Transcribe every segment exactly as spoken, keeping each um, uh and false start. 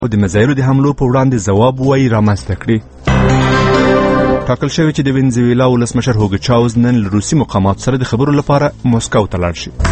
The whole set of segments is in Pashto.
د میزایلو د حملو په وړاندې ځواب وایي رامنځته کړي. ټاکل شوی چې د وینزویلا ولسمشر هوګو چاوز نن له روسي مقاماتو سره د خبرو لپاره موسکو ته لاړ شي.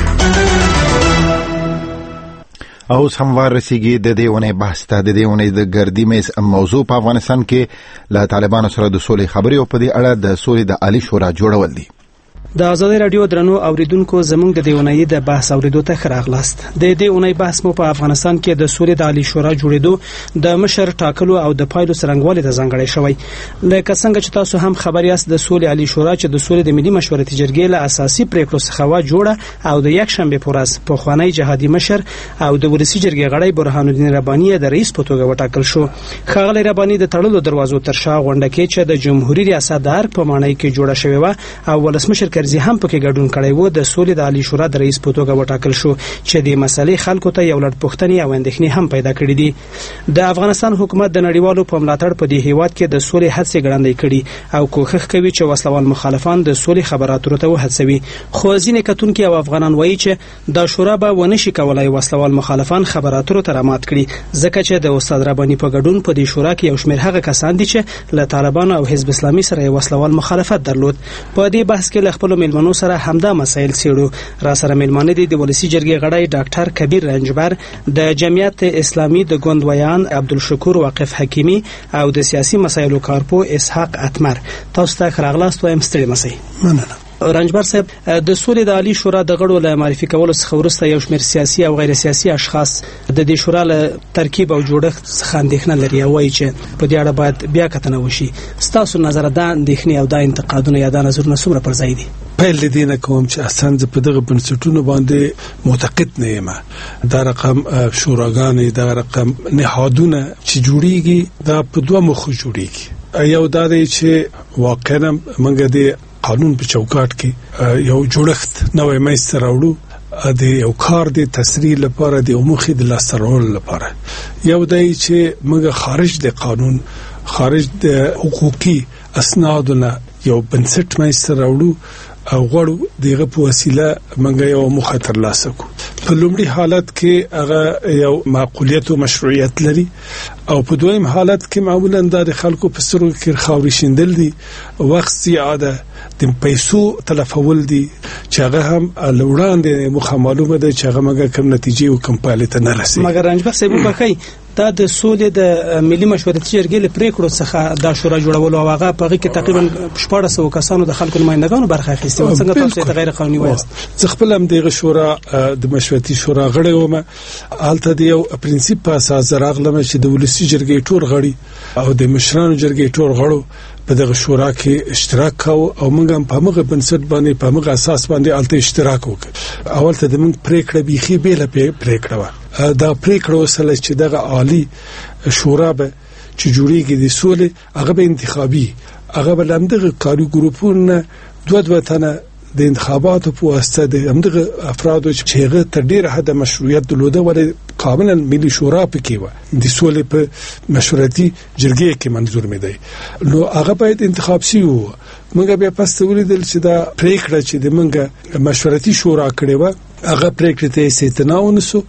اوس هم ورسیږي د دې ونې بحث ته. د دې ونې د ګردي میز موضوع په افغانستان کې له طالبانو سره د سولې خبرې او په دې اړه د سولې د عالی شورا جوړول دي. د ازادي رادیو درنو اوریدونکو زموږ د دیونۍ د بحث اوریدو ته خراغلاست. د دې اونۍ بحث مو په افغانستان کې د سولې د عالی شورا جوړېدو د مشر ټاکلو او د پایلو څرنګوالي ته ځانګړی شوی. لکه څنګه چې تاسو هم خبر یاست د سولې عالی شورا چې د سولې د ملي مشورتي جرګې له اساسي پریکړو څخه وا جوړه او د یک شنبه پر ورځ په خوانی جهادي مشر او د ولسی جرګې غړی برهان الدین ربانی د رئیس په توګه وټاکل شو. خاغلی ربانی د تړلو دروازو تر شا غونډه کې چې د جمهوریت ریاست دار په معنی کې جوړه شوی و او ولسمشر کرزي هم پکې کړی و. د سولې د عالی شورا د رئیس په توګه وټاکل شو چې د مسلې خلکو ته یو لړ پوښتنې او اندېښنې هم پیدا کړې دي. د افغانستان حکومت د نړیوالو په ملاتړ په دې هیواد کې د سولې هڅې ګړندۍ کړي او کوښښ کوي چې وسلوال مخالفان د سولې خبراتو ته وهڅوي. خو ځینې کتونکي او افغانان وایي چې د شورا به ونشي کولای وسلوال مخالفان خبراتو ته رامات کړي ځکه چې د استاد ربانی په ګډون په دې شورا کې یو شمېر هغه کسان دي چې له طالبانو او حزب اسلامي سره وسلوال مخالفت درلود. په دې بحث کې له خپل ملمنو سره همدا مسایل څېړو. را سره ملمانه دي د ولسی جرګې غړی ډاکټر کبیر رنجبر، د جمعیت اسلامي د ګوندویان عبدالشکور واقف حکیمی او د سیاسي مسایلو کارپو اسحاق اتمر. تاسو ته خراغلاست وایم ستړي مسئ. مننه. رنجبر صاحب، د سولې د عالی شورا د غړو له معرفي کولو څخه وروسته یو شمېر سیاسي او غیر سیاسي اشخاص د دې شورا له ترکیب او جوړښت څخه اندېښنه لري او وایي چې په دې اړه باید بیا کتنه وشي. ستاسو نظر دا اندېښنې او دا انتقادونه یا دا نظرونه څومره پر ځای دي؟ پیل دې نه کوم چې اصلا زه په دغه بنسټونو باندې معتقد نه یم. دا رقم شوراګانې، دا رقم نهادونه چې جوړیږي دا په دوه مخه جوړیږي. یو دا دی چې واقعا موږ د قانون په چوکاټ کې یو جوړښت نوې مېسته راوړو د یو کار د تسریع لپاره د موخې د لاسرول لپاره. یو دی چې موږ خارج د قانون، خارج د حقوقي اسنادونه یو بنسټ مېسته راوړو او غواړو دغه په وسیله موږ یو موخه ترلاسه کړو. په لومړي حالت کې هغه یو معقولیت او مشروعیت لري او په دویم حالت کې معمولا د خلکو په سرو کې خاوري شیندل دي، وخت زیاده د پیسو تلفول دي چې هغه هم لوړاندې مخه معلومه ده چې هغه موږ کوم نتیجې او کوم پایله ته نه رسي. مګر رنجبر صاحب وبخښئ، دا د سولې د ملي مشورتي جرګې له پریکړو څخه دا شورا جوړول او هغه په هغه کې تقریبا شپږ سوه کسانو د خلکو نمائندګانو برخه اخیستې و. څنګه تاسو ته غیر قانوني وایست؟ زه خپل هم دغه شورا د مشورتي شورا غړی وم. البته د یو پرنسپ په اساس راغلم چې د ولسی جرګې ټول غړي او د مشرانو جرګې ټول غړو په دغه شورا کې اشتراک کاوه او موږ هم په موږ بنسټ باندې په موږ اساس باندې الته اشتراک وکړ. اول ته د موږ پریکړه بيخي بیل په پریکړه و. دا پریکړه وسله چې دغه عالی شورا به چې جوړیږي د سولې هغه به انتخابي، هغه به لمدغه کاري ګروپونه دوه دوه تنه د انتخاباتو په واسطه د همدغه افرادو چې هغه تر ډیره حد مشروعیت درلوده ولې قانونا ملي شورا پکې و د سولې په مشورتي جرګې کې منظور مې دی، نو هغه باید انتخاب شي. وو موږ بیا پس ولیدل چې دا پریکړه چې د موږ مشورتي شورا کړې و هغه پریکړه ته استثناء ونسو.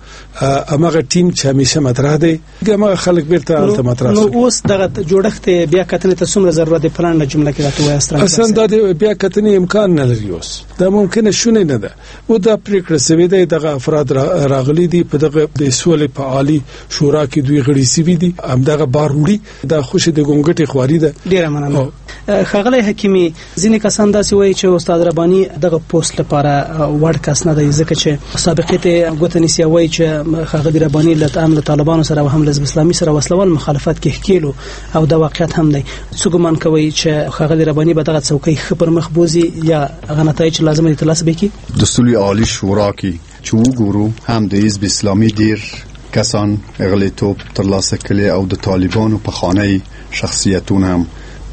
هغه ټیم چې همیشه مطرح دی هغه خلک بیرته الته مطرح شو. نو اوس دغه جوړښت بیا کتنې ته څومره ضرورت دی؟ پلان جمله کې راته وایي استرا اصلا دا بیا کتنې امکان نه لري. اوس دا ممکنه شونه نه ده. و دا پریکړه سوي دی دغه افراد راغلي دي په دغه د سولې په عالی شورا کې دوی غړي سوي دي، هم دغه باروړي دا خوشي د ګونګټي خواري ده. ډیره مننه. خاغلی حکیمی، ځینې کسان داسې وایي چې استاد ربانی دغه پوسټ لپاره وړ کس نه دی ځکه چې سابقه ته غوتنیسي وایي چې خاغلی ربانی له تعامل طالبانو سره او هم حزب اسلامي سره وسلوال مخالفت کې کېلو او دا واقعیت هم دی. څو ګمان کوي چې خاغلی ربانی به دغه څوکۍ خبر مخ بوزي یا هغه نتایج لازم دي ترلاسه وکړي؟ د سولې عالی شورا کې چې وګورو هم د حزب اسلامي ډیر کسان اغلیتوب ترلاسه کړي او د طالبانو په خانه شخصیتونه هم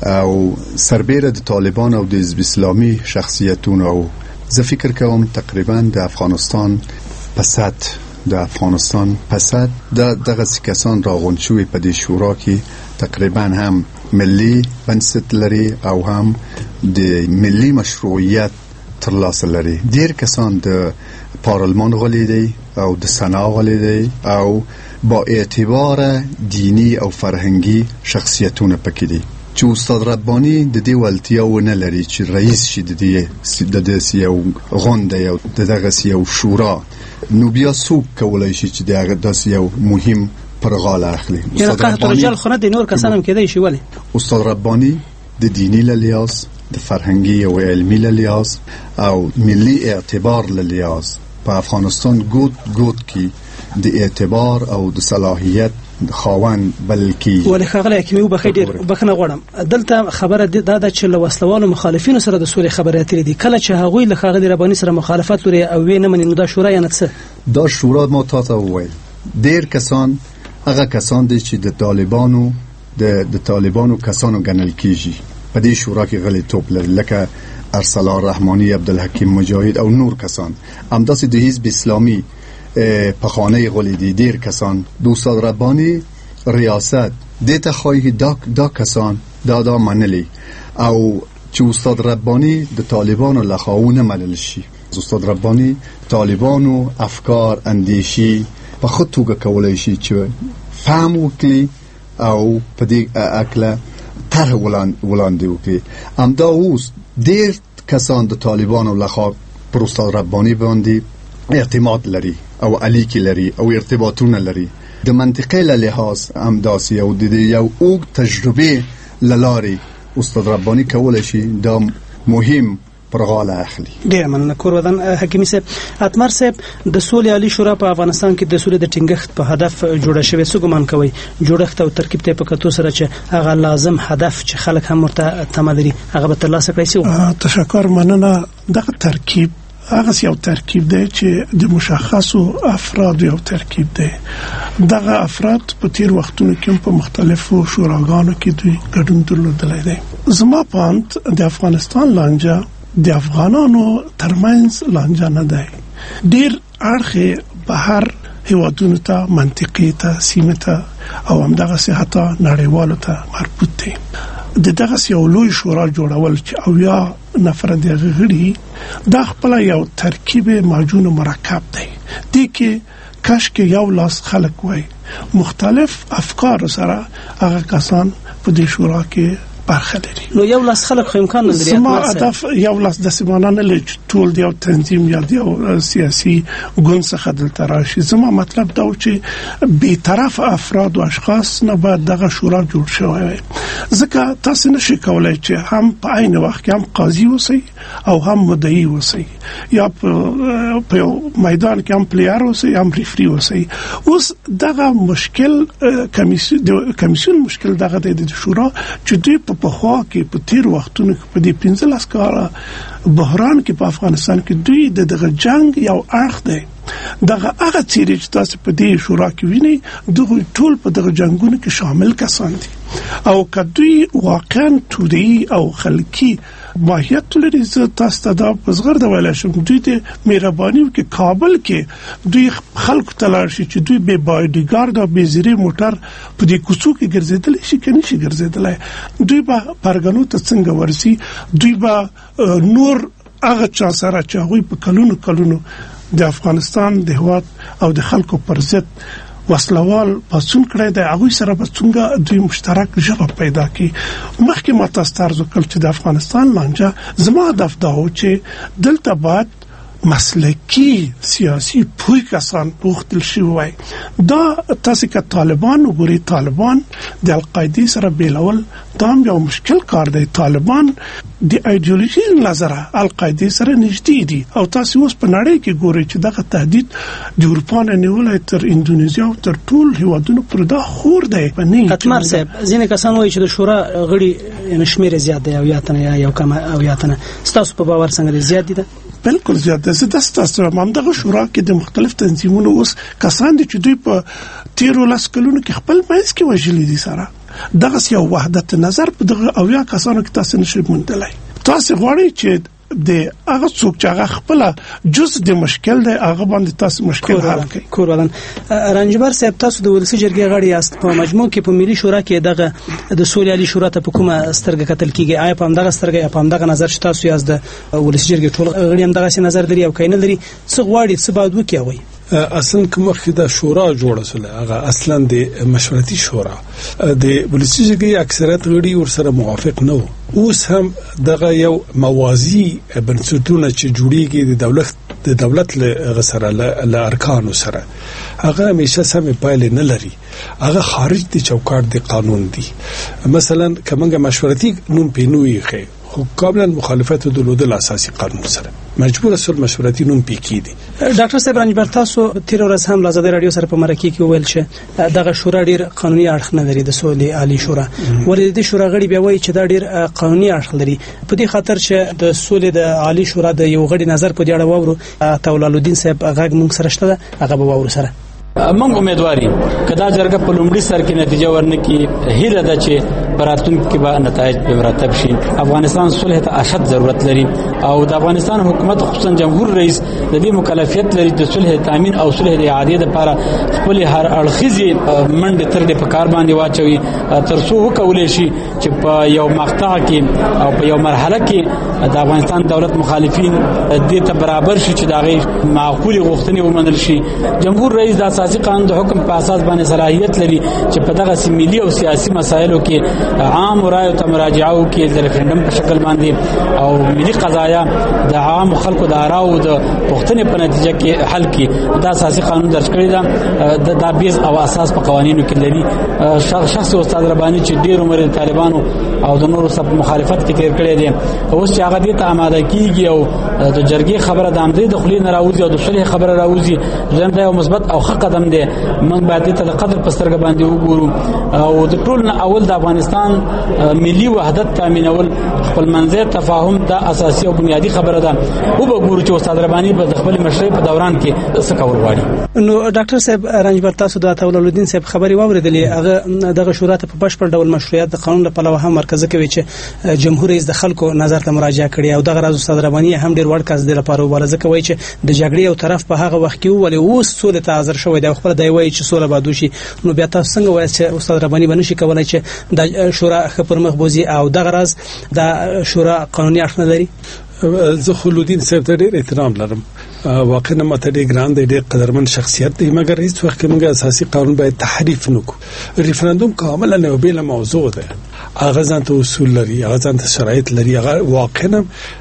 او سربیره د طالبان او د حزب اسلامي شخصیتونه. او زه فکر کوم تقریبا د افغانستان پسات د افغانستان پسات د دغه کسان راغون شوی په دې شورا کې تقریبا هم ملي بنسټ لري او هم د ملي مشروعیت ترلاسه لري. ډیر کسان د پارلمان غلي دي او د سنا غلي دي او با اعتبار دینی او فرهنګي شخصیتونه پکې دي چې استاد رباني د دې ولتیا ونه لري چې رئیس شي د دې د دې یو غونډه یو دغه یو شورا نو بیا څوک کولای شي چې دغه داس یو مهم پرغاله اخلي. استاد رباني رجال خونه د نور کسانم کېدای شي ولی استاد رباني د دینی لحاظ د فرهنګي او علمي لحاظ او ملي اعتبار لحاظ په افغانستان ګوت ګوت کې د اعتبار او د صلاحیت خاوند بلکې ولې خغله کې مې وبخې ډیر بخنه غواړم دلته خبره دا ده چې له وسلوالو مخالفینو سره د سولې خبرې اترې دي کله چې هغوی له خغله رباني سره مخالفت لري او وینه مني نو دا شورا یا نه څه دا شورا ما تاسو وویل ډیر کسان هغه کسان دي چې د طالبانو د د طالبانو کسانو ګڼل کیږي په دې شورا کې غلي توپ لري لکه ارسلان رحمانی عبدالحکیم مجاهد او نور کسان همداسې د حزب اسلامی په خانه غلیدی دیر کسان د استاد رباني ریاست دته خواهی دا دا کسان دا دا منلی او چې استاد رباني د طالبانو لخواونه منل شي استاد رباني طالبانو افکار اندیشي په خود توګه کولای شي چې فهم وکړي او په دې اکله طرح وړاندې وکړي همدا اوس ډېر کسان د طالبانو لخوا پر استاد رباني باندې اعتماد لري او اړیکې لري او ارتباطونه لري د منطقې له لحاظ همداسې او د یو اوږد تجربې له لارې استاد رباني کولی شي دا مهم پرغاله اخلي. ډېر مننه کور ودان حکیمي صاحب. اتمر صاحب د سولې عالی شورا په افغانستان کې د سولې د ټینګښت په هدف جوړه شوې څه ګمان کوي جوړښت او ترکیب ته په کتو سره چې هغه لازم هدف چې خلک هم ورته تمه لري هغه به ترلاسه کړی شي؟ تشکر مننه. دغه ترکیب هغه یو ترکیب دی چې د مشخصو افراد یو ترکیب دی. دغه افراد په تیر وختونو کې په مختلفو شوراګانو کې دوی ګډون درلودلی دی. زما په اند د افغانستان لانجه د افغانانو ترمنځ لانجه نه دی. ډیر اړخ بهر هیوادونو ته منطقي ته سیمه ته او همدغه حتی نړیوالو ته مربوط دی. د دغه یو لوی شورا جوړول چې او یا نفر دغه غړي دا خپل یو ترکیب معجون مرکب دی. د کې کاش کې یو لاس خلک وای مختلف افکار سره هغه کسان په دې شورا کې برخه لري. نو یو لاس خلک خو امکان نه لري. زما هدف یو لاس د سیمانه نه لري ټول دی او تنظیم یا دی سیاسي ګوند څخه دلته راشي. زما مطلب دا و چې به طرف افراد او اشخاص نه باید دغه شورا جوړ شوی وي ځکه تاسو نشئ کولای چې هم په عین وخت کې هم قاضي اوسئ او هم مدعي اوسئ یا په میدان کې هم پلیئر اوسئ هم ریفری اوسئ. اوس دغه مشکل کمیسیون کمیسیون مشکل دغه د شورا چې دوی په خوا کې په تیر وختونو کې په دې پنځلس کاله بحران کې په افغانستان کې دوی د دغه جنگ یو اړخ دی. دغه هغه چیرې چې تاسو په دې شورا کې وینئ دغه ټول په دغه جنگونو کې شامل کسان دي او کدوی واقعا تودي او خلکی ماهیت لري. زه تاسو ته دا پزغر د ویل شم دوی ته مهرباني وکړي کابل کې دوی خلکو تلار شي چې دوی به بایډیګارد او به زیری موټر په دې کوڅو کې ګرځیدل شي کني شي ګرځیدل دوی به پرګنو ته څنګه ورسي دوی به نور هغه چا سره چې هغه په کلونو کلونو د افغانستان د هواد او د خلکو پر ضد وسلوال پاسون کړی دی هغه سره به څنګه دوی مشترک ژبه پیدا کړي. مخکې ما تاسو ته عرض وکړ چې د افغانستان لانجه زما هدف دا و چې دلته باید مسلکی سیاسی پوی کسان پوښتل شي وای. دا تاسو کې طالبان وګوري طالبان د القاعده سره بیلول دا یو مشکل کار دی. طالبان د ایدئولوژي نظره القاعده سره نږدې دي او تاسو اوس په نړۍ کې ګوري چې دغه تهدید د اروپا نه نیولای تر اندونیزیا او تر ټول هیوادونو پر دا خور دی. اتمر صاحب ځینې کسان وایي چې د شورا غړي نشمیر زیات دی او یا تنه یو کم او یا تنه ستاسو په باور څنګه زیات دي؟ بالکل زیات ده. زه تاسو هم دغه شورا کې د مختلف تنظیمونو اوس کسان دي چې دوی په تیرو لاس کلونو کې خپل منځ کې وژلي دي سره دغه یو وحدت نظر په دغه او یا کسانو کې تاسو نشئ موندلای. تاسو غواړئ چې د هغه څوک چې هغه خپل جز د مشکل دی هغه باندې تاسو مشکل حل کړئ. کور ودان رنجبر صاحب تاسو د ولسی جرګې غړي یاست په مجموع کې په ملي شورا کې دغه د سولې عالی شورا ته په کومه سترګه کتل کیږي؟ آیا په همدغه سترګه یا په همدغه نظر چې تاسو یاست د ولسی جرګې ټول غړي همدغه نظر لري او کینه لري څه غواړي څه باید وکړي؟ اصلا کوم وخت د شورا جوړه سره هغه اصلا د مشورتي شورا د ولسی جرګې اکثریت غړي ورسره موافق نه وو. اوس هم دغه یو موازی بنسټونه چې جوړیږي د دولت د دولت له سره له ارکانو سره هغه همیشه سم پایله نه لري، هغه خارج دي چوکاټ د قانون دي. مثلا کومه مشورتي نوم پینوي خو خو قابل مخالفت درلودل اساسي قانون سره مجبور اصل مشورتي نوم پېکی دي. ډاکټر صاحب رنجبر تاسو تیر ورځ هم لازم رادیو سره په مرکه کې ویل چې دغه شورا ډیر قانوني اړخ نه لري د سولې عالی شورا، ولې د شورا غړي بیا وایي چې دا ډیر قانوني اړخ لري. په دې خاطر چې د سولې د عالی شورا د یو غړي نظر په دې اړه وورو تولالدین صاحب هغه موږ سره شته هغه به وورو سره موږ امیدواري کدا جرګه په لومړي سر کې نتیجه ورنکي هیله ده چې براتون کې به نتایج به مرتب شي. افغانستان صلح ته اشد ضرورت لري او د افغانستان حکومت خصوصا جمهور رئیس د دې مکلفیت لري د صلح تامین او صلح د اعاده لپاره خپل هر اړخیزي منډه تر دې په کار باندې واچوي ترڅو وکولې شي چې په یو مقطع کې او په یو مرحله کې د افغانستان دولت مخالفین دې ته برابر شي چې دا غي معقول غوښتنې ومنل شي. جمهور رئیس د اساسي قانون د حکم په اساس باندې صلاحیت لري چې په دغه سیملي او سیاسي مسایلو کې عام رائے ته مراجعه وکړي د ریفرندم په شکل باندې او ملي قضایا د عام خلکو د آراو د پښتنې په نتیجه کې حل کړي. دا اساسي قانون درج کړی دا د دابیز او اساس په قوانینو کې لري. شخص استاد رباني چې ډیر عمر طالبانو او د نورو سب مخالفت کې تیر کړی دي اوس چې هغه دې ته آماده کیږي او د جرګې خبره د امدې د خلینو راوځي او د صلح خبره راوځي ځم دا یو مثبت او ښه قدم دی. موږ باید ته قدر پسترګ باندې وګورو او د ټول نه اول د افغانستان ملي وحدت تامینول خپل منځي تفاهم دا اساسي او بنیادی خبره ده. او به ګورو چې استاد رباني په خپل مشرۍ په دوران کې څه کول غواړي. نو ډاکټر صاحب رنجبر تاسو د تولالدین صاحب خبري واوریدلې هغه دغه شورا ته په بشپړ ډول مشروعیت د قانون په لور هم مرکزه کوي چې جمهور رئیس د خلکو نظر ته مراجعه کړي او دغه راز استاد رباني هم ډیر وړ کس د لپاره وبالزه کوي چې د جګړې او طرف په هغه وخت کې ولې اوس سولې ته حاضر شوی دی خپل دی وایي چې سوله به دوشي. نو بیا تاسو څنګه وایي چې استاد رباني بنشي کولای چې د شورا خبر مخبوزي او دغه راز د شورا قانوني اړخ نه لري؟ زه خلودین صاحب ته ډیر احترام لرم، واقعا ماته ډیر ګران دی، ډیر قدرمن شخصیت دی، مګر هیڅ وخت موږ اساسي قانون باید تحریف نکړو. ریفرندوم کاملا نه بیل موضوع ده، هغه ځانته اصول لري، هغه ځانته شرایط لري، هغه واقعا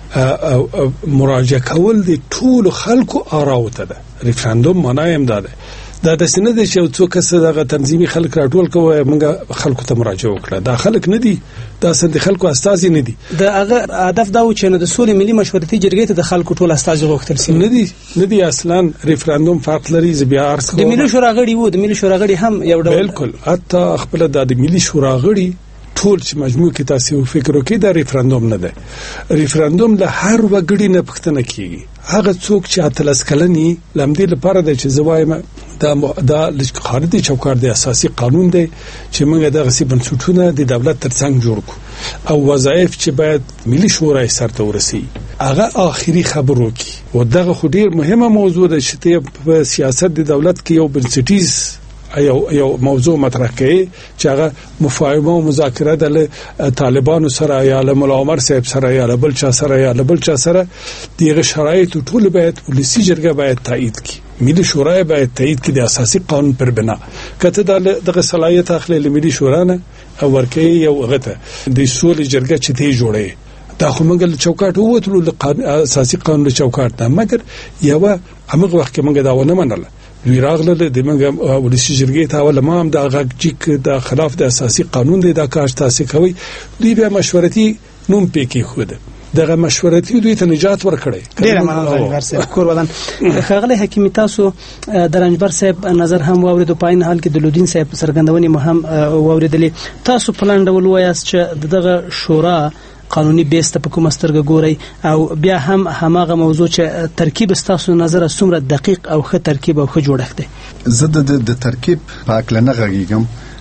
مراجعه کول دي ټول خلکو آراو ته ده. ریفرندوم معنی هم ده دا د سینې د چې څوک څه دغه تنظیمي خلک راټول کوي موږ خلکو ته مراجعه وکړه. دا خلک نه دي، دا سند خلکو استازي نه دي. د هغه هدف دا و چې د سولې ملي مشورتي جرګې ته د خلکو ټول استازي غوښتل شي. نه دي نه دي اصلا ریفرندوم فرق لري. ز بیا ارس د ملي شورا غړي وو، د ملي شورا غړي هم یو ډول بالکل حتی خپل د ملي شورا غړي ټول چې مجموع کې تاسو فکر وکړئ دا ریفرندوم نه ده. ریفرندوم له هر وګړي نه پوښتنه کیږي. هغه څوک چې اتلس کلنی لمدې لپاره د چې زوایم دا دا د خارجي چوکاټ د اساسي قانون دی چې موږ دغه سي بنسټونه د دولت ترڅنګ جوړ کړو او وظایف چې باید ملي شورا سره ورسي هغه آخري خبرو کی او دغه خو ډیر مهمه موضوع ده چې په سیاست د دولت کې یو بنسټیز یو یو موضوع مطرح کړي چې هغه مفاهمه او مذاکره د طالبانو سره یا له مولا عمر صاحب سره یا له بل چا سره یا له بل چا سره دغه شرایط ټول باید ولسی جرګه باید تایید کړي، ملي شورا باید تایید کړي د اساسي قانون پر بنا. کته دغه صلاحیت اخلي له ملي شورا نه او ورکه یو غته د سولې جرګه چې ته جوړه دا خو موږ له چوکاټ ووتلو له اساسي قانون له چوکاټ ته، مګر یو هغه وخت کې موږ دا ونه منله. دوی راغله د موږ ولسی جرګې ته ول ما هم د غږ چې د خلاف د اساسي قانون دی دا کار تاسو کوي. دوی به مشورتي نوم پېکی خو ده دغه مشورتي دوی ته نجات ورکړي. ډیر مننه ورسره کور ودان خغله حکیمی تاسو د رنجبر صاحب نظر هم واوریدو، پاین حال کې د لودین صاحب سرګندونې مهم واوریدلې. تاسو پلان ډول وایاست چې دغه شورا قانوني بیسته په کومه سترګه ګوري او بیا هم هماغه موضوع چې ترکیب ستاسو نظر څومره دقیق او ښه ترکیب او ښه جوړښت دی؟ زه د ترکیب په اړه نه غږیږم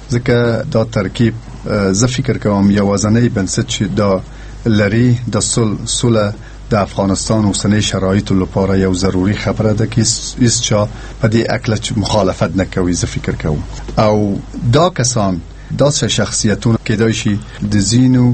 ځکه دا ترکیب زه فکر کوم یوازنی بنسټ چې دا لري د سوله د افغانستان اوسنۍ شرایطو لپاره یو ضروری خبره ده که هیڅ چا په دې اړه مخالفت نه کوي. زه فکر کوم او دا کسان داسې شخصیتونه کېدای شي د ځینو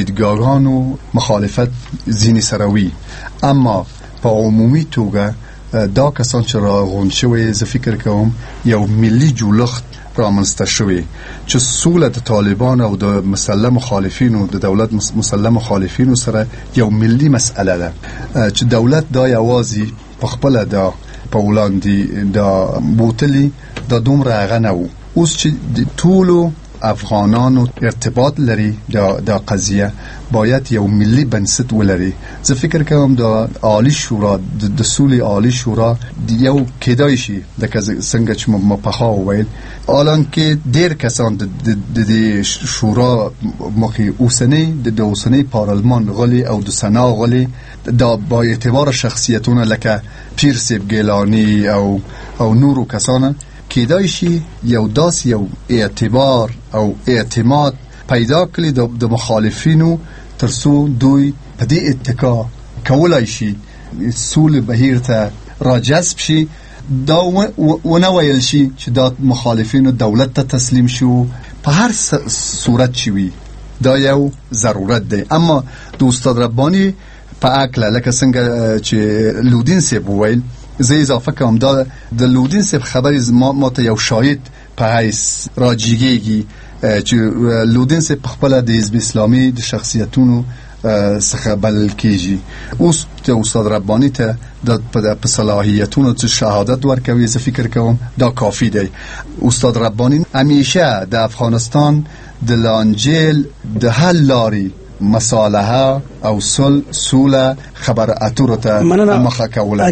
دیدګاهانو مخالفت ځینې سره وي، اما په عمومي توګه دا کسان چې راغونډ شوي زه فکر کوم یو ملي جوړښت رامنځته شوی چې سوله د طالبان او د مسلح مخالفینو د دولت مسلح مخالفینو سره یو ملي مسئله ده چې دولت دا یوازې په خپل دا په وړاندې دا بوتلی دا دومره هغه نه و. اوس چې ټولو افغانانو ارتباط لري دا دا قضیه باید یو ملي بنسټ ولري. زه فکر کوم دا عالی شورا د سولې عالی شورا یو کېدای شي د څنګه چې ما په خوا وویل الان کې ډېر کسان د د شورا مخې اوسنۍ د اوسنۍ پارلمان غلي او د سنا غلي دا با اعتبار شخصیتونه لکه پیر سیب گیلانی او او نورو کسانه کېدای شي یو داس یو اعتبار او اعتماد پیدا کړي د مخالفینو ترڅو دوی په دې اتکا کولای شي سولې بهیر ته راجذب شي. دا ونه ویل شي چې دا مخالفینو دولت ته تسلیم شو په هر صورت شي دا یو ضرورت دی. اما د استاد ربانی په اکله لکه څنګه چې لودین سیب ویل زه اضافه کوم دا د لودین سیب خبرې ما, ما ته یو شاهد په حیث راجیږي چې لودین سیب خپل د حزب اسلامي د شخصیتونو څخه بلل کیږي. اوس ته استاد ربانی ته د په صلاحیتونو څخه شهادت ورکوي زه فکر کوم دا کافی دی. استاد ربانی همیشه د افغانستان د لانجیل د حل لاري مصالحه او صلح سوله خبر اترو ته مخه کوله.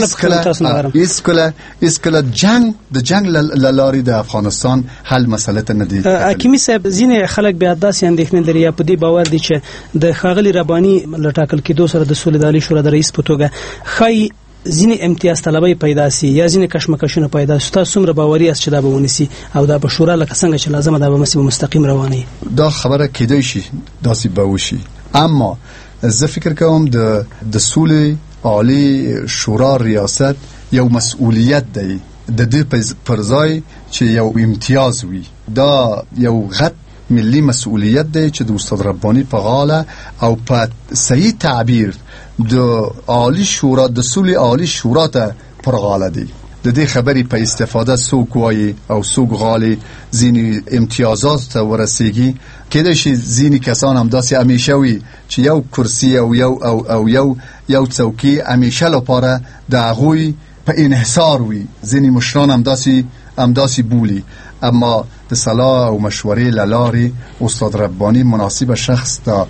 اسکله اسکله جنگ د جنگ لاري د افغانستان حل مسله ته نه دي. حکیمی صاحب ځینې خلک بیا داسې اندېښنه لري یا په دې باور دي چې د ښاغلي رباني لټاکل کېدو سره د سولې د عالی شورا د رئیس په توګه ښایي ځینې امتیاز طلبي پیدا سي یا ځینې کشمکشونه پیدا سي. تاسو څومره باوري یاست چې دا به ونیسي او دا به شورا لکه څنګه چې لازمه ده به مسیب مستقیم رواني؟ دا خبره کېدای شي داسې به وشي، اما زه فکر کوم د د سولې عالی شورا ریاست یو مسؤلیت دی د دې پر ځای چې یو امتیاز وي. دا یو غټ ملي مسؤلیت دی چې د استاد ربانی په غاړه او په صحیح تعبیر د عالی شورا د سولې عالی شورا ته پر غاړه دی. د دې خبرې په استفاده څوک وایي او څوک غالي ځینې امتیازات ته ورسیږي. کېدای شي ځینې کسان هم داسې همیشه وي چې یو کرسي او یو او او یو یو څوکۍ همیشه لپاره د هغوی په انحصار وي. ځینې مشران هم داسې هم داسې بولي، اما د صلاح او مشورې لارې استاد ربانی مناسب شخص تا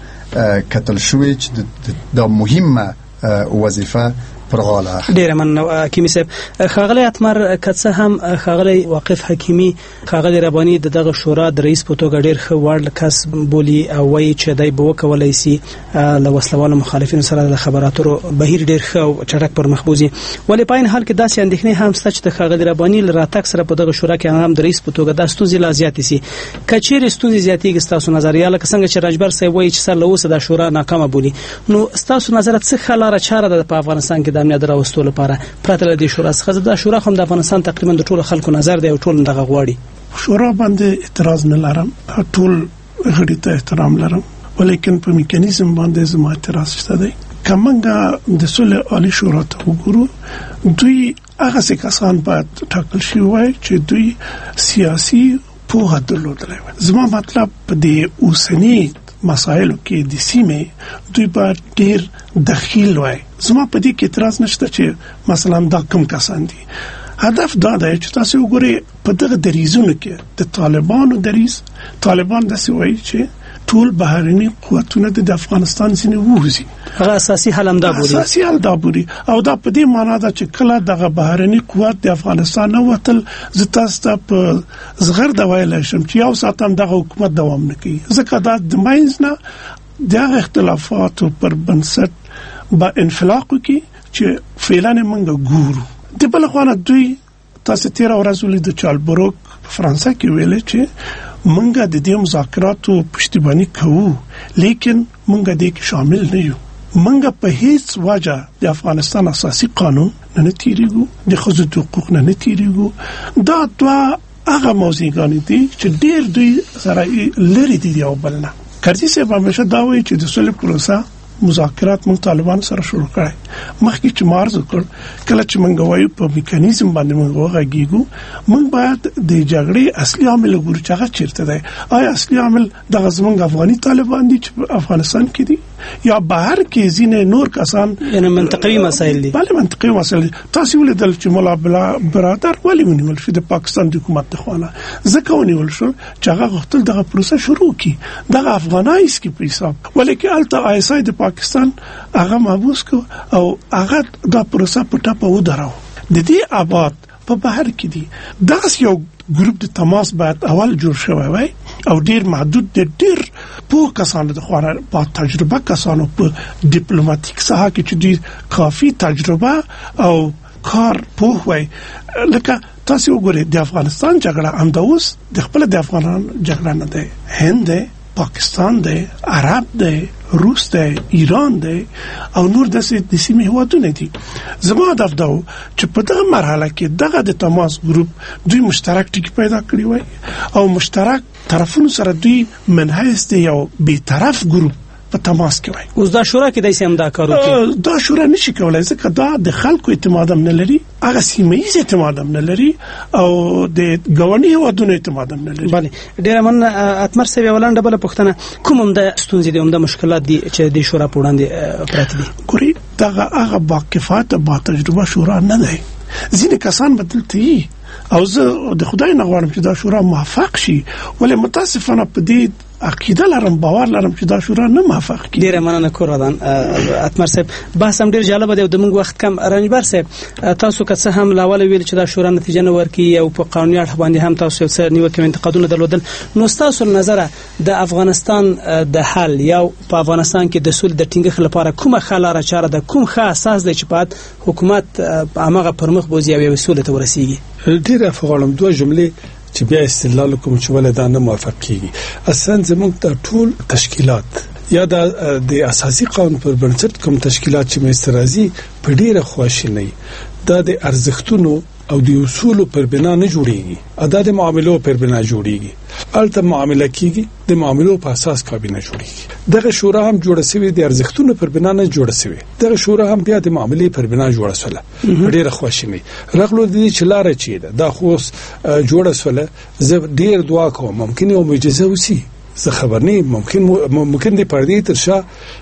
کتل شوی چې د مهمه وظیفه پر غاله. ډیر من حکیمی صاحب خاغلی اتمر کڅه هم خاغلی واقف حکیمی خاغلی ربانی دغه شورا د رئیس په توګه ډیر ښه وړ کس بولی او وایي چې دای به وکولای شي له وسلوالو مخالفینو سره د خبراتو بهیر ډیر ښه او چټک پر مخبوزي. ولې په این حال کې داسې اندېښنې هم شته چې د خاغلی ربانی له راتګ سره په دغه شورا کې هم د رئیس په توګه د ستونزې لا زیاتې سي. کچېر ستونزې زیاتېږي تاسو نظریه لکه څنګه چې راجبر صاحب وایي چې سر له اوسه د شورا ناکامه بولی، نو تاسو نظر څه خلاره چاره ده په افغانستان کې د امنیت راوستلو لپاره پرته له دې شورا څخه؟ د شورا هم د افغانستان تقریبا د ټولو خلکو نظر دی او ټول دغه غواړي. شورا باندې اعتراض نه لرم، ټول غړي ته احترام لرم، ولیکن په میکانیزم باندې زما اعتراض شته دی. کومه د سولې عالی شورا ته وګورو، دوی هغه څه کسان باید ټاکل شي وای چې دوی سیاسي پوهه درلودلای. زما مطلب په دې اوسنی مسایلو کې د سیمې دوی باید ډېر دخیل وای. زما په دې کې اعتراض نشته چې مثلا دا کوم کسان دي. هدف دا دی چې تاسو وګورئ په دغه دریزونو کې د طالبانو دریز، طالبان داسې وایي چې ټول بهرني قوتونه د افغانستان ځینې ووځي. هغه اساسي حل هم دا بوري اساسي حل دا بوري او دا په دې معنا ده چې کله دغه بهرني قوت د افغانستان نه وتل زه تاسو ته په زغر دا ویل شم چې یو ساتم دغه حکومت دوام نه کوي، ځکه دا د ماینز نه د اختلافاتو پر بنسټ با انفلاق کی چې فعلا موږ ګورو. د بل خو دوی تاسو تیر ورځ ولې د چالبروک فرانسې کې ویل چې موږ د دې مذاکراتو پشتیبانی کوو، لیکن موږ دې کې شامل نه یو. موږ په هیڅ وجه د افغانستان اساسي قانون نه تیریږو، د ښځو حقوق نه تیریږو. دا دوا هغه موضوعګان دي چې ډېر دوی سره لري دي یو بل نه. کرزي صاحب همیشه دا وایي چې د سولې پروسه مذاکرات موږ طالبان سره شروع کړي مخکې چې مارز وکړ کله چې موږ وایو په میکانیزم باندې موږ وغږیږو موږ باید د جګړې اصلي عامل وګورو چې هغه چیرته دی آیا اصلي عامل د زموږ افغاني طالبان دي چې افغانستان کې دي یا بهر کې ځینې نور کسان یعنی منطقوي مسایل دي بله منطقوي مسایل دي تاسو ولیدل چې مولا برادر ولې ونیول شو د پاکستان د حکومت خواله ځکه ونیول شو چې هغه غوښتل دغه پروسه شروع کړي دغه افغانایز کې په حساب ولیکن الته آی اس آی د پاکستان هغه محبوس کو او هغه دا پروسه په ټاپه ودراو د دې آباد په بهر کې دي دا یو ګروپ د تماس باید اول جوړ شوی وای او ډیر محدود د ډیر په کسانو د خوانه په تجربه کسانو په ډیپلوماټیک ساحه کې چې ډیر کافي تجربه او کار په وای لکه تاسو وګورئ د افغانستان جګړه هم د اوس د خپل د افغانان جګړه نه ده هند ده پاکستان دی عرب دی روس دی ایران دی او نور داسې د سیمې هیوادونه دي زما هدف دا و چې په دغه مرحله کې دغه د تماس ګروپ دوی مشترک ټکی پیدا کړی وای او مشترک طرفونو سره دوی منحیث دی یو بیطرف ګروپ په تماس کې وای اوس دا شورا کې دایسه هم دا کار وکړي دا شورا نشي کولای ځکه دا د خلکو اعتماد هم نه لري هغه سیمه ییز اعتماد هم نه لري او د ګوندي هیوادونو اعتماد هم نه لري بله ډیر من اتمر سوي ولنده بل پښتنه کوم هم د ستونزې دي هم د مشکلات دي چې د شورا په وړاندې پراته دي ګوري دغه هغه باکفات با تجربه شورا نه دی ځینې کسان بدلتي او زه د خدای نه غواړم چې دا شورا موفق شي ولې متاسفانه په دې عقیده لرم باور لرم چې دا شورا نه موفق کیږي ډیره مننه کوردان اتمر صاحب بحث هم ډیر جالب دی د موږ وخت کم رنجبر صاحب تاسو که څه هم لاول ویل چې دا شورا نتیجه نه ورکړي او په قانوني اړه باندې هم تاسو څه نیوکه انتقادونه درلودل نو تاسو نظر د افغانستان د حل یا په افغانستان کې د سول د ټینګښ لپاره کومه خلاره چاره ده کوم ښه اساس دی چې په حکومت هغه پرمخ بوزي او وسوله ته ورسیږي ډیر افغانم دوه جملې چې بیا استدلال کوم چې ولدا نه موافق کیږي اصلا زموږ د ټول تشکیلات یا د اساسي قانون پر بنسټ کوم تشکیلات چې مسترازي په ډیره خواشینی د د ارزښتونو او د اصول پر بنا نه جوړیږي ادا د معاملو پر بنا جوړیږي الته معامله کیږي د معاملو په اساس کابینه جوړیږي دغه شورا هم جوړه شوی د ارزښتونو پر بنا نه جوړه شوی دغه شورا هم بیا د معاملې پر بنا جوړه شوه ډیره خوشینی رغلو د دې چلاره چي ده خو جوړه شوه زه ډیر دعا کوم ممکن یو معجزه وسی زه خبر نه ممکن ممکن د پردې ترشا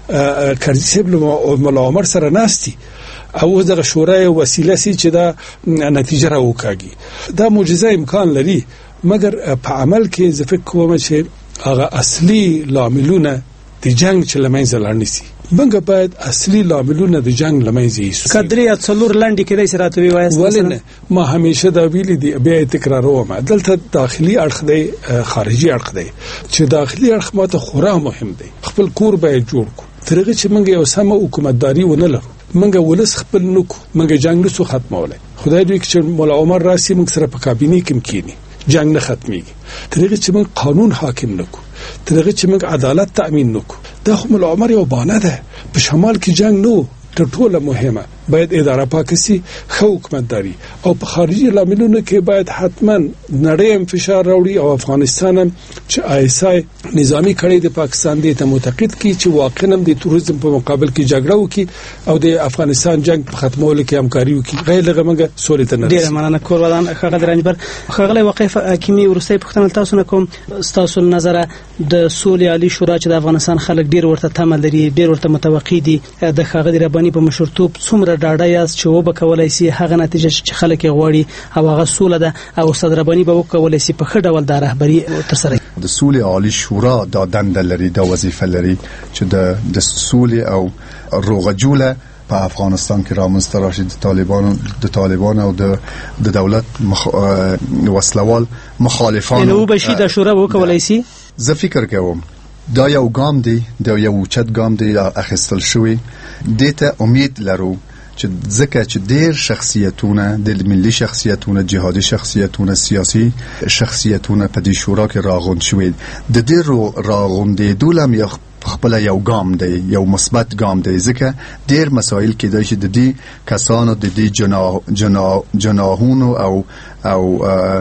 کرزي سیبل او مولا عمر سره ناشتي او دغه شورا وسیله سي چې دا نتیجه راوکاږي دا معجزه امکان لري مګر په عمل کې زه فکر کوم چې هغه اصلي لاملونه د جنگ چې لمنځه لاړ نشي موږ باید اصلي لاملونه د جنگ لمنځه یوسو کدرې څلور لاندې کې دای سره توي وایي ولنه ما همیشه دا ویلي دی بیا تکراروم دلته داخلي اړخ دی خارجي اړخ دی چې داخلي اړخ ماته خورا مهم دی خپل کور باید جوړ کو ترغه چې موږ یو سمه حکومتداري ونه لرو موږ ولس خپل نکو موږ جنگ نسو ختمولای خدای دې چې مولا عمر راسي موږ سره په کابینه کې مکینی جنگ نه ختميږي ترغه چې موږ قانون حاکم نکو ترغه چې موږ عدالت تأمین نکو دا خو مولا عمر یو بانه ده په شمال کې جنگ نو ټوله مهمه باید اداره پاکسي خو حکومتداري او په خارجي لاملونو کې باید حتما نړۍ فشار راوړي او افغانستان چې آی اس آی نظامی کړي د پاکستان د معتقد کی چې واقعا د توریزم په مقابل کې جګړه وکي او د افغانستان جنگ په ختمولو کې همکاري وکي غیر لغمګه سولې ته نه ډیر مننه کوردان خغه درنجبر خغله وقف حکیمی ورسې پښتنه تاسو نه کوم تاسو نظر د سولې عالی شورا چې د افغانستان خلک ډیر ورته تمه لري ډیر ورته متوقع دي د خغه ربانی په مشرتوب څومره ډاډه یاست چې وب کولای شي هغه نتیجه چې خلک غواړي او هغه سوله ده او استاد ربانی به وکولای شي په خړ ډول د رهبری تر سره د سولې عالی شورا د دنده لري د وظیفه لري چې د د سولې او روغه جوړه په افغانستان کې رامنځته راشي د طالبانو د طالبان او د د دولت مخ... وسلوال مخالفان نو به شي د شورا وکولای شي زه فکر کوم دا یو ګام دی دا یو چت ګام دی اخیستل شوی دته امید لرو چې ځکه چې ډېر شخصیتونه د ملي شخصیتونه جهادي شخصیتونه سیاسي شخصیتونه په دې شورا کې راغون شوي د دې راغونډې دولم یو خپل یو ګام دی، یو مثبت ګام دی، ځکه ډیر مسایل کېدای شي د دې کسانو د دې جناح جناح جناحونو او او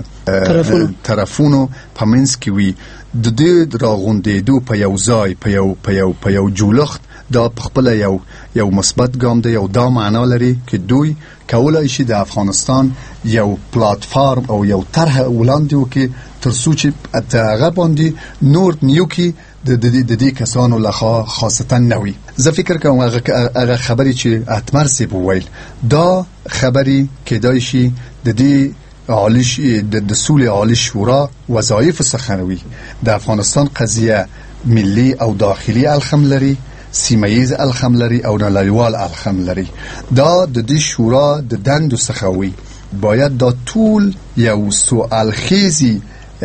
طرفونو په منځ کې وي، د دې راغونډېدو په یو ځای په یو په یو په یو جوړښت دا خپل یو یو مثبت ګام دی، او دا معنا لري چې دوی کولای شي د افغانستان یو پلاتفارم او یو طرح وړاندې وکړي تر څو چې هغه باندې نور نیوکي د دې کسانو لخوا خاصتا نه وي. زه فکر کوم هغه خبرې چې اتمر صاحب وویل دا خبرې کېدای شي د دې عالی د سولې عالی شورا وظایف څخه وي. د افغانستان قضیه ملي او داخلي الخم لري، سیمه‌ییز الخم لري او نړیوال الخم لري. دا د دې شورا د دندو څخه وي. باید دا ټول یو سوال خیزی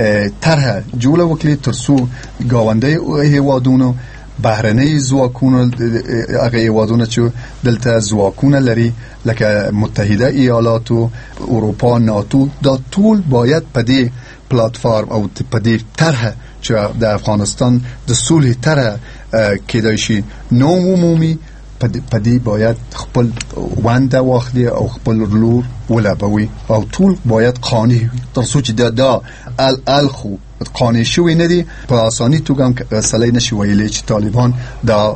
طرح جوړه وکړي تر څو ګاونډي هیوادونو بهرنۍ ځواکونه هغه هیوادونه چې دلته ځواکونه لري لکه متحده ایالات او اروپا ناتو، دا ټول باید په دې پلاتفارم او په دې طرح چې د افغانستان د صلح طرح کېدای شي نوم عمومي په دې باید خپل ونده واخلي او خپل لور ولبوي او ټول باید قانع وي تر څو چې دا دا الخو قانع شوی نه دي په اساني توګه سلای نشي ویلي چې طالبان دا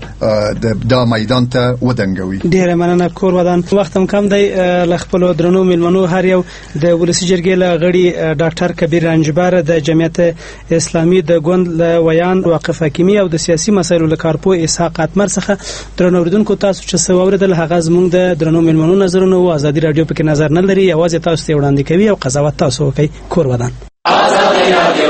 دا میدان ته ودانګوي. ډیره مننه کور ودان. وخت هم کم دی، ل خپل درنو ملمنو هر یو د ولسی جرګې له غړي ډاکټر کبیر رنجبر د جمعیت اسلامي د ګوند له ویان واقف حکیمي او د سیاسي مسایلو له کارپو اسحاق اتمر څخه درنو اوریدونکو تاسو چې سووردل هغه زموږ د درنو ملمنو نظرونه او ازادي رادیو پکې نظر نه لري، یوازې تاسو ته وړاندې کوي او قضاوت تاسو کوي. کور ودان. ازادي رادیو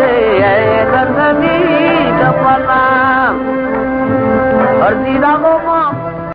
Ardi da go